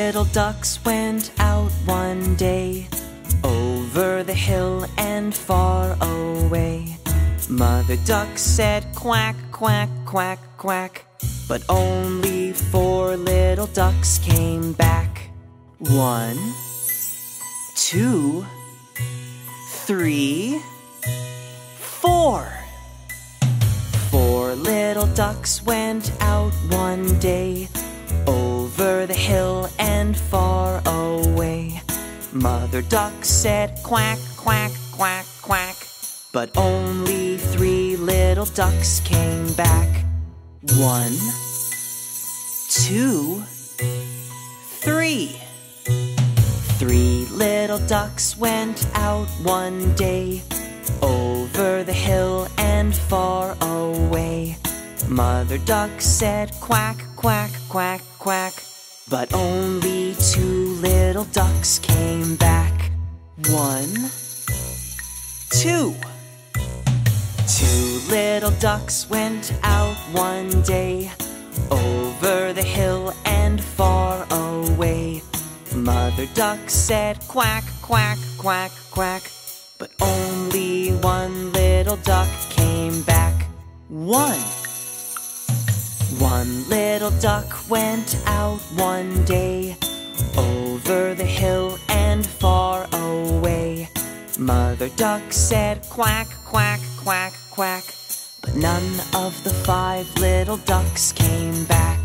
little ducks went out one day, over the hill and far away. Mother duck said quack, quack, quack, quack, but only 4 little ducks came back. 1, 2, 3, 4. 4 little ducks went out one day, over the hill and far away. Mother duck said quack, quack, quack, quack, but only 3 little ducks came back. 1, 2, 3. 3 little ducks went out one day, over the hill and far away. Mother duck said quack, quack, quack, quack, but only 2 little ducks came back. 1, 2. 2 little ducks went out one day, over the hill and far away. Mother duck said quack, quack, quack, quack, but only 1 little duck came back. 1 little duck went out one day, over the hill and far away. Mother duck said quack, quack, quack, quack, but none of the 5 little ducks came back.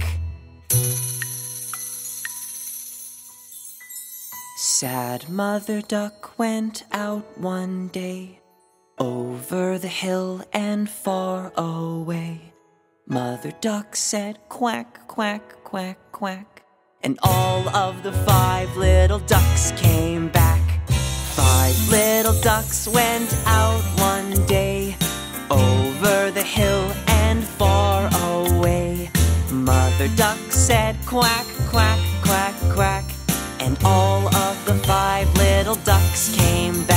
Sad Mother duck went out one day, over the hill and far away. Mother duck said quack, quack, quack, quack, and all of the 5 little ducks came back. 5 little ducks went out one day, over the hill and far away. Mother duck said quack, quack, quack, quack, and all of the 5 little ducks came back.